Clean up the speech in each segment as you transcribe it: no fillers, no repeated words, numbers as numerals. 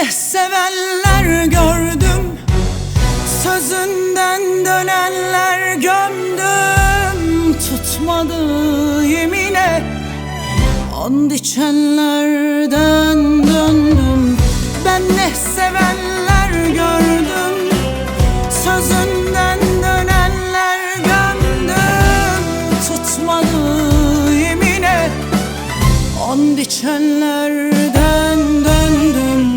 ne sevenler gördüm, sözünden dönenler gömdüm. Tutmadı yemine, and içenlerden döndüm. Ben ne sevenler gördüm, sözünden dönenler gömdüm. Tutmadı yemine, and içenlerden döndüm.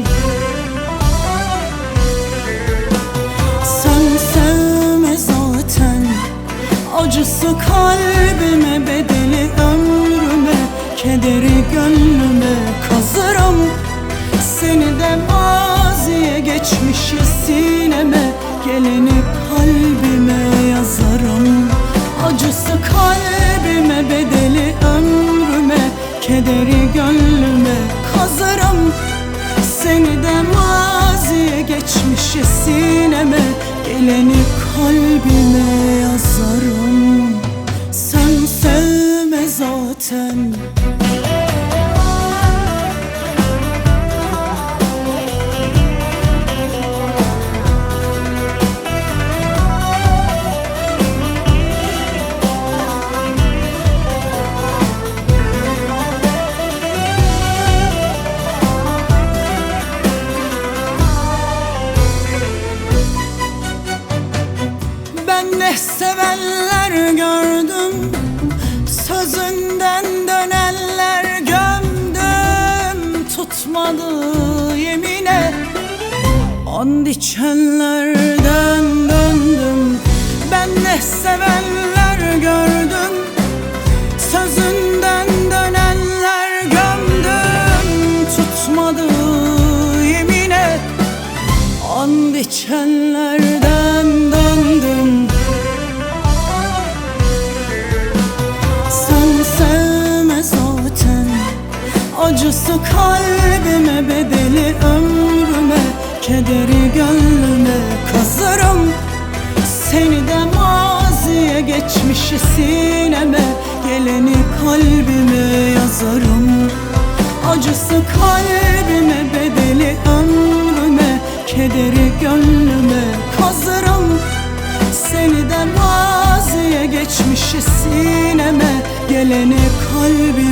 Sen sevme zaten, acısı kalbime, bedeli ömrüme, kederi gönlüme kazırım. Seni de maziye, geçmişi sineme, geleni kalbime yazarım. Acısı kalbime, bedeli ömrüme, kederi gönlüme kazarım. Seni de maziye, geçmişi sineme, geleni kalbime yazarım. Sen sevme zaten. Ben ne sevenler gördüm, sözünden dönenler gömdüm. Tutmadı yemine, and içenlerden döndüm. Ben ne sevenler gördüm, sözünden dönenler gömdüm. Tutmadı yemine, and içenlerden döndüm. Sen sevme zaten, acısı kalbime, bedeli ömrüme, kederi gönlüme kazarım. Seni de maziye, geçmişi sineme, geleni kalbime yazarım. Acısı kalbime, bedeli ömrüme, kederi gönlüme kazırım. Seni de maziye, geçmişi sineme, geleni kalbime